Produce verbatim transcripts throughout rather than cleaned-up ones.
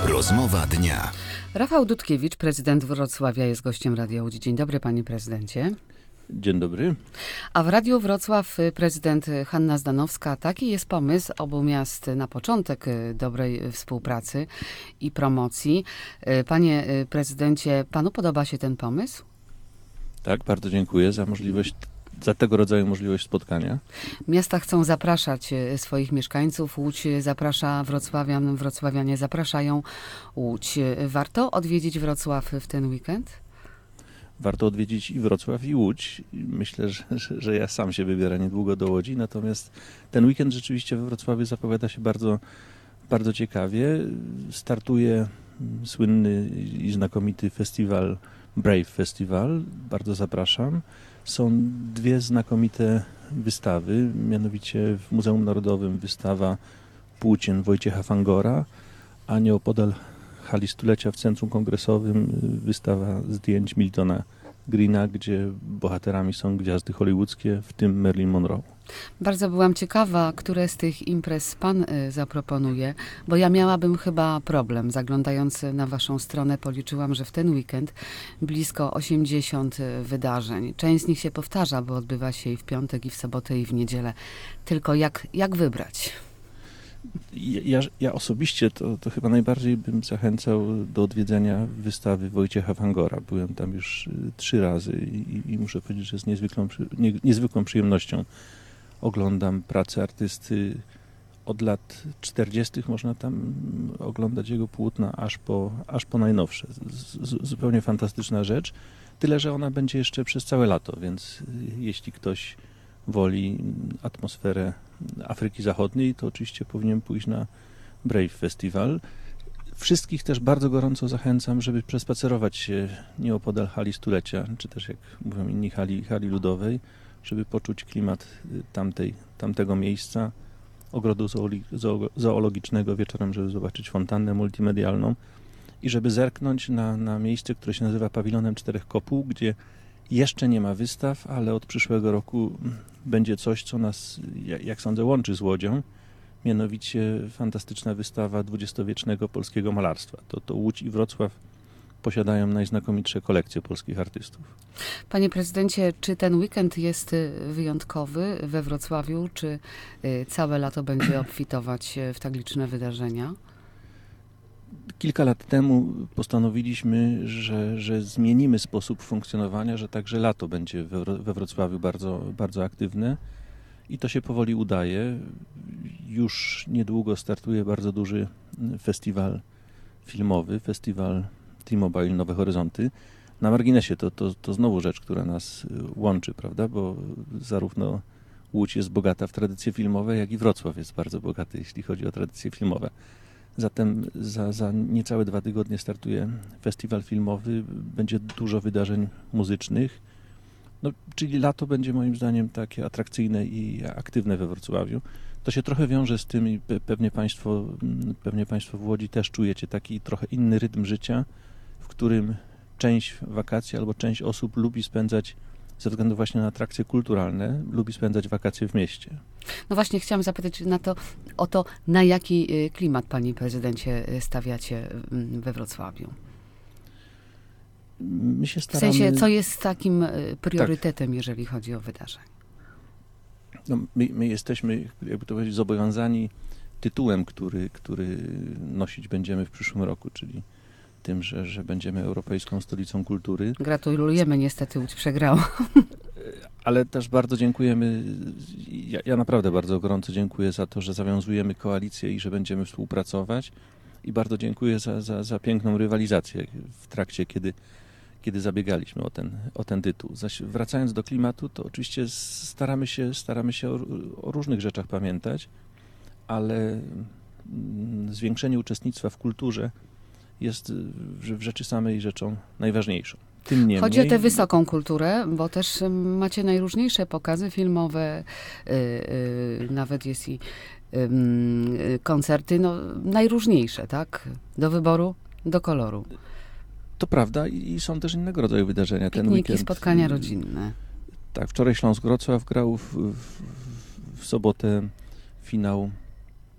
Rozmowa dnia. Rafał Dudkiewicz, prezydent Wrocławia, jest gościem Radia Łódź. Dzień dobry, panie prezydencie. Dzień dobry. A w Radiu Wrocław prezydent Hanna Zdanowska. Taki jest pomysł obu miast na początek dobrej współpracy i promocji. Panie prezydencie, panu podoba się ten pomysł? Tak, bardzo dziękuję za możliwość, za tego rodzaju możliwość spotkania. Miasta chcą zapraszać swoich mieszkańców. Łódź zaprasza wrocławian, wrocławianie zapraszają Łódź. Warto odwiedzić Wrocław w ten weekend? Warto odwiedzić i Wrocław, i Łódź. Myślę, że, że, że ja sam się wybiorę niedługo do Łodzi, natomiast ten weekend rzeczywiście we Wrocławiu zapowiada się bardzo, bardzo ciekawie. Startuje słynny i znakomity festiwal Brave Festival. Bardzo zapraszam. Są dwie znakomite wystawy, mianowicie w Muzeum Narodowym wystawa Płócien Wojciecha Fangora, a nieopodal hali stulecia w Centrum Kongresowym wystawa zdjęć Miltona Greena, gdzie bohaterami są gwiazdy hollywoodzkie, w tym Marilyn Monroe. Bardzo byłam ciekawa, które z tych imprez pan y, zaproponuje, bo ja miałabym chyba problem. Zaglądając na waszą stronę, policzyłam, że w ten weekend blisko osiemdziesiąt wydarzeń. Część z nich się powtarza, bo odbywa się i w piątek, i w sobotę, i w niedzielę. Tylko jak, jak wybrać? Ja, ja osobiście to, to chyba najbardziej bym zachęcał do odwiedzenia wystawy Wojciecha Fangora. Byłem tam już trzy razy i, i muszę powiedzieć, że z niezwykłą, nie, niezwykłą przyjemnością oglądam pracę artysty. Od lat czterdziestych można tam oglądać jego płótna aż po, aż po najnowsze. Z, z, zupełnie fantastyczna rzecz. Tyle, że ona będzie jeszcze przez całe lato, więc jeśli ktoś woli atmosferę Afryki Zachodniej, to oczywiście powinien pójść na Brave Festival. Wszystkich też bardzo gorąco zachęcam, żeby przespacerować się nieopodal hali stulecia, czy też jak mówią inni hali, hali ludowej, żeby poczuć klimat tamtej, tamtego miejsca, ogrodu zoologicznego wieczorem, żeby zobaczyć fontannę multimedialną i żeby zerknąć na, na miejsce, które się nazywa Pawilonem Czterech Kopuł, gdzie jeszcze nie ma wystaw, ale od przyszłego roku będzie coś, co nas, jak sądzę, łączy z Łodzią, mianowicie fantastyczna wystawa dwudziestowiecznego polskiego malarstwa. To, to Łódź i Wrocław posiadają najznakomitsze kolekcje polskich artystów. Panie prezydencie, czy ten weekend jest wyjątkowy we Wrocławiu, czy całe lato będzie obfitować w tak liczne wydarzenia? Kilka lat temu postanowiliśmy, że, że zmienimy sposób funkcjonowania, że także lato będzie we, we Wrocławiu bardzo, bardzo aktywne i to się powoli udaje. Już niedługo startuje bardzo duży festiwal filmowy, festiwal T-Mobile Nowe Horyzonty. Na marginesie to, to, to znowu rzecz, która nas łączy, prawda, bo zarówno Łódź jest bogata w tradycje filmowe, jak i Wrocław jest bardzo bogaty, jeśli chodzi o tradycje filmowe. Zatem za, za niecałe dwa tygodnie startuje festiwal filmowy, będzie dużo wydarzeń muzycznych, no, czyli lato będzie moim zdaniem takie atrakcyjne i aktywne we Wrocławiu. To się trochę wiąże z tym i pewnie państwo, pewnie państwo w Łodzi też czujecie taki trochę inny rytm życia, w którym część wakacji albo część osób lubi spędzać ze względu właśnie na atrakcje kulturalne, lubi spędzać wakacje w mieście. No właśnie, chciałam zapytać na to, o to, na jaki klimat, panie prezydencie, stawiacie we Wrocławiu? My się staramy... W sensie, co jest takim priorytetem, tak. jeżeli chodzi o wydarzenia? No, my, my jesteśmy, jakby to powiedzieć, zobowiązani tytułem, który, który nosić będziemy w przyszłym roku, czyli tym, że, że będziemy Europejską Stolicą Kultury. Gratulujemy, niestety Łódź przegrała. Ale też bardzo dziękujemy, ja, ja naprawdę bardzo gorąco dziękuję za to, że zawiązujemy koalicję i że będziemy współpracować i bardzo dziękuję za, za, za piękną rywalizację w trakcie, kiedy, kiedy zabiegaliśmy o ten, o ten tytuł. Zaś wracając do klimatu, to oczywiście staramy się, staramy się o, o różnych rzeczach pamiętać, ale zwiększenie uczestnictwa w kulturze jest w rzeczy samej rzeczą najważniejszą. Tym niemniej... Chodzi o tę wysoką kulturę, bo też macie najróżniejsze pokazy filmowe, yy, yy, nawet jest i yy, koncerty, no najróżniejsze, tak? Do wyboru, do koloru. To prawda i są też innego rodzaju wydarzenia. Pikniki, ten weekend, spotkania rodzinne. Tak, wczoraj Śląsk Wrocław grał w, w, w sobotę finał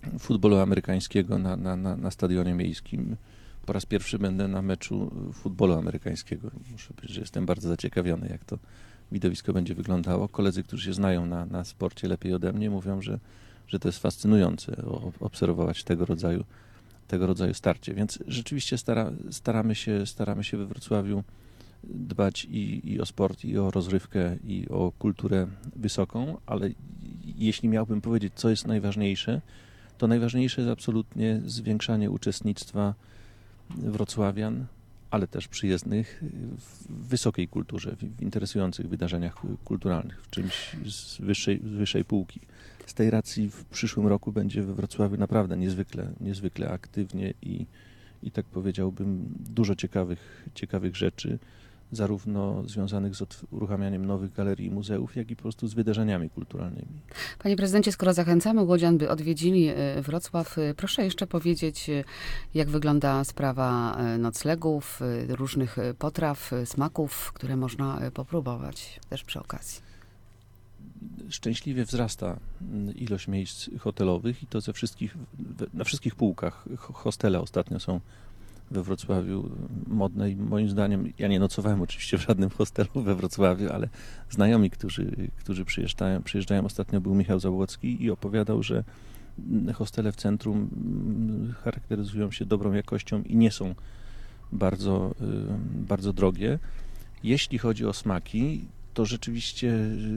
futbolu amerykańskiego na, na, na, na stadionie miejskim. Po raz pierwszy będę na meczu futbolu amerykańskiego. Muszę powiedzieć, że jestem bardzo zaciekawiony, jak to widowisko będzie wyglądało. Koledzy, którzy się znają na, na sporcie lepiej ode mnie, mówią, że, że to jest fascynujące obserwować tego rodzaju, tego rodzaju starcie. Więc rzeczywiście stara, staramy się, staramy się we Wrocławiu dbać i, i o sport, i o rozrywkę, i o kulturę wysoką, ale jeśli miałbym powiedzieć, co jest najważniejsze, to najważniejsze jest absolutnie zwiększanie uczestnictwa wrocławian, ale też przyjezdnych w wysokiej kulturze, w interesujących wydarzeniach kulturalnych, w czymś z wyższej, z wyższej półki. Z tej racji w przyszłym roku będzie we Wrocławiu naprawdę niezwykle, niezwykle aktywnie i, i tak powiedziałbym dużo ciekawych, ciekawych rzeczy, zarówno związanych z uruchamianiem nowych galerii i muzeów, jak i po prostu z wydarzeniami kulturalnymi. Panie prezydencie, skoro zachęcamy łodzian, by odwiedzili Wrocław, proszę jeszcze powiedzieć, jak wygląda sprawa noclegów, różnych potraw, smaków, które można popróbować też przy okazji. Szczęśliwie wzrasta ilość miejsc hotelowych i to ze wszystkich, na wszystkich półkach. Hostele ostatnio są we Wrocławiu modne i moim zdaniem, ja nie nocowałem oczywiście w żadnym hostelu we Wrocławiu, ale znajomi, którzy, którzy przyjeżdżają, przyjeżdżają, ostatnio był Michał Zabłocki i opowiadał, że hostele w centrum charakteryzują się dobrą jakością i nie są bardzo, bardzo drogie. Jeśli chodzi o smaki, to rzeczywiście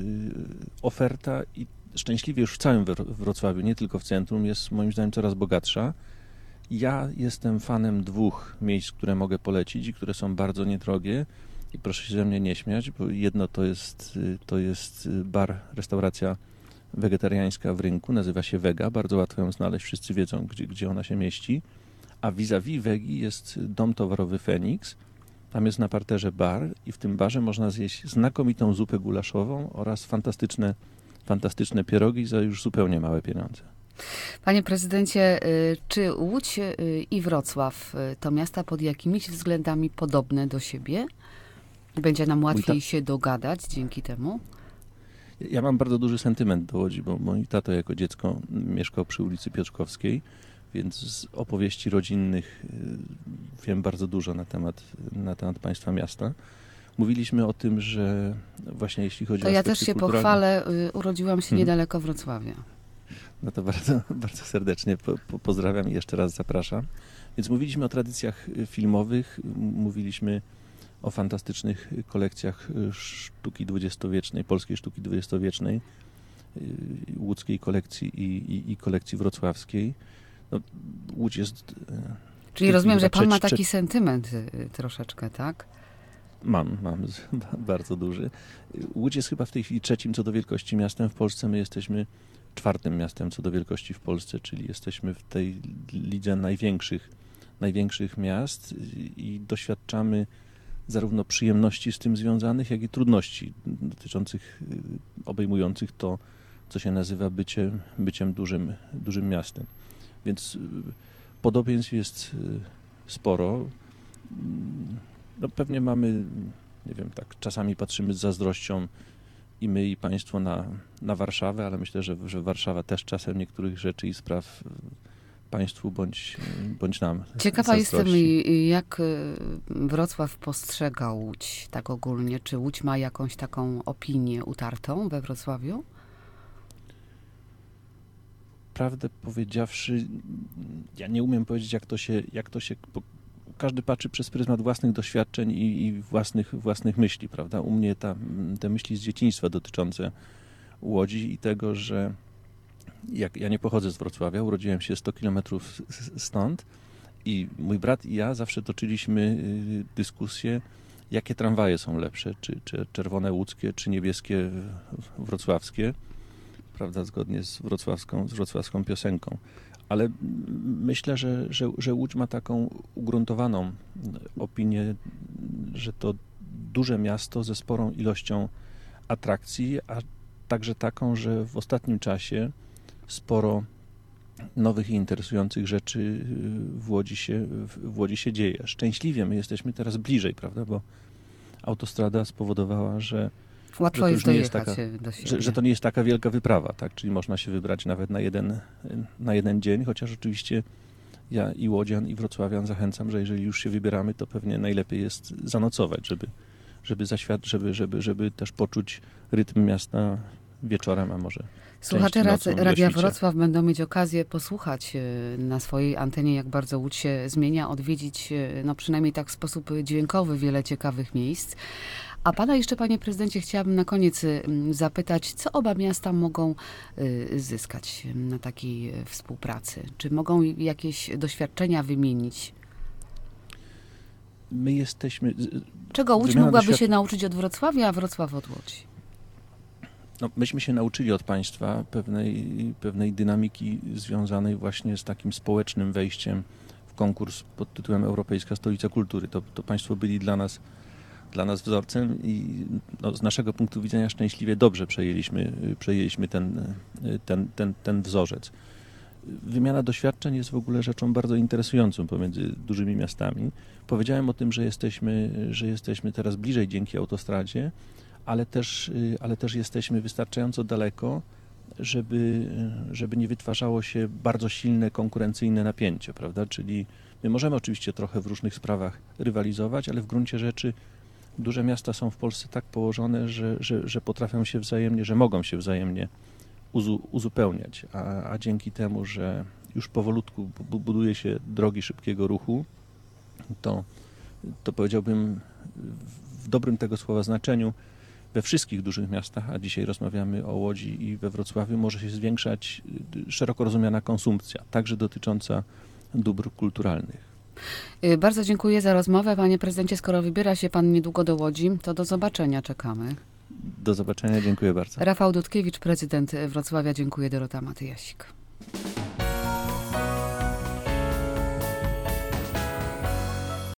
oferta i szczęśliwie już w całym Wrocławiu, nie tylko w centrum, jest moim zdaniem coraz bogatsza. Ja jestem fanem dwóch miejsc, które mogę polecić i które są bardzo niedrogie i proszę się ze mnie nie śmiać, bo jedno to jest, to jest bar, restauracja wegetariańska w Rynku, nazywa się Wega, bardzo łatwo ją znaleźć, wszyscy wiedzą, gdzie, gdzie ona się mieści, a vis-a-vis Wegi jest dom towarowy Feniks, tam jest na parterze bar i w tym barze można zjeść znakomitą zupę gulaszową oraz fantastyczne, fantastyczne pierogi za już zupełnie małe pieniądze. Panie prezydencie, czy Łódź i Wrocław to miasta pod jakimiś względami podobne do siebie? Będzie nam łatwiej się dogadać dzięki temu? Ja mam bardzo duży sentyment do Łodzi, bo mój tato jako dziecko mieszkał przy ulicy Piotrkowskiej, więc z opowieści rodzinnych wiem bardzo dużo na temat, na temat państwa miasta. Mówiliśmy o tym, że właśnie jeśli chodzi to o ja też się kulturalne... pochwalę, urodziłam się hmm. niedaleko Wrocławia. No to bardzo, bardzo serdecznie po, po, pozdrawiam i jeszcze raz zapraszam. Więc mówiliśmy o tradycjach filmowych, mówiliśmy o fantastycznych kolekcjach sztuki dwudziestowiecznej, polskiej sztuki dwudziestowiecznej, łódzkiej kolekcji i, i, i kolekcji wrocławskiej. No, Łódź jest... Czyli rozumiem, że pan trzeci, ma taki trzeci... sentyment troszeczkę, tak? Mam, mam bardzo duży. Łódź jest chyba w tej chwili trzecim co do wielkości miastem w Polsce. My jesteśmy czwartym miastem co do wielkości w Polsce, czyli jesteśmy w tej lidze największych, największych miast i doświadczamy zarówno przyjemności z tym związanych, jak i trudności dotyczących, obejmujących to, co się nazywa bycie, byciem dużym, dużym miastem. Więc podobieństw jest sporo. No pewnie mamy, nie wiem, tak czasami patrzymy z zazdrością i my, i państwo na, na Warszawę, ale myślę, że, że Warszawa też czasem niektórych rzeczy i spraw państwu bądź, bądź nam Ciekawa zazdrości. jestem, jak Wrocław postrzega Łódź tak ogólnie. Czy Łódź ma jakąś taką opinię utartą we Wrocławiu? Prawdę powiedziawszy, ja nie umiem powiedzieć, jak to się, jak to się bo każdy patrzy przez pryzmat własnych doświadczeń i, i własnych, własnych myśli, prawda? U mnie ta, te myśli z dzieciństwa dotyczące Łodzi i tego, że jak ja nie pochodzę z Wrocławia, urodziłem się sto kilometrów stąd i mój brat i ja zawsze toczyliśmy dyskusję, jakie tramwaje są lepsze, czy, czy czerwone łódzkie, czy niebieskie wrocławskie, prawda, zgodnie z wrocławską, z wrocławską piosenką. Ale myślę, że, że, że Łódź ma taką ugruntowaną opinię, że to duże miasto ze sporą ilością atrakcji, a także taką, że w ostatnim czasie sporo nowych i interesujących rzeczy w Łodzi się, w Łodzi się dzieje. Szczęśliwie my jesteśmy teraz bliżej, prawda, bo autostrada spowodowała, że Łatwo to jest już nie jest dojechać taka, do siebie. że, że to nie jest taka wielka wyprawa, tak? Czyli można się wybrać nawet na jeden, na jeden dzień, chociaż oczywiście ja i łodzian, i wrocławian zachęcam, że jeżeli już się wybieramy, to pewnie najlepiej jest zanocować, żeby, żeby, zaświat, żeby, żeby, żeby też poczuć rytm miasta wieczorem, a może Słuchacze częściej nocą, Radia do świcia. Wrocław będą mieć okazję posłuchać e, na swojej antenie, jak bardzo Łódź się zmienia, odwiedzić, e, no przynajmniej tak w sposób dźwiękowy, wiele ciekawych miejsc. A pana jeszcze, panie prezydencie, chciałabym na koniec y, zapytać, co oba miasta mogą y, zyskać na takiej y, współpracy? Czy mogą jakieś doświadczenia wymienić? My jesteśmy... Czego Łódź wymiana mogłaby doświad- się nauczyć od Wrocławia, a Wrocław od Łodzi? No, myśmy się nauczyli od państwa pewnej, pewnej dynamiki związanej właśnie z takim społecznym wejściem w konkurs pod tytułem Europejska Stolica Kultury. To, to państwo byli dla nas, dla nas wzorcem i no, z naszego punktu widzenia szczęśliwie dobrze przejęliśmy, przejęliśmy ten, ten, ten, ten wzorzec. Wymiana doświadczeń jest w ogóle rzeczą bardzo interesującą pomiędzy dużymi miastami. Powiedziałem o tym, że jesteśmy, że jesteśmy teraz bliżej dzięki autostradzie, ale też, ale też jesteśmy wystarczająco daleko, żeby, żeby nie wytwarzało się bardzo silne konkurencyjne napięcie, prawda? Czyli my możemy oczywiście trochę w różnych sprawach rywalizować, ale w gruncie rzeczy duże miasta są w Polsce tak położone, że, że, że potrafią się wzajemnie, że mogą się wzajemnie uzu, uzupełniać, a, a dzięki temu, że już powolutku bu- buduje się drogi szybkiego ruchu, to, to powiedziałbym w dobrym tego słowa znaczeniu, we wszystkich dużych miastach, a dzisiaj rozmawiamy o Łodzi i we Wrocławiu, może się zwiększać szeroko rozumiana konsumpcja, także dotycząca dóbr kulturalnych. Y, Bardzo dziękuję za rozmowę. Panie prezydencie, skoro wybiera się pan niedługo do Łodzi, to do zobaczenia czekamy. Do zobaczenia, dziękuję bardzo. Rafał Dudkiewicz, prezydent Wrocławia. Dziękuję. Dorota Matyjasik.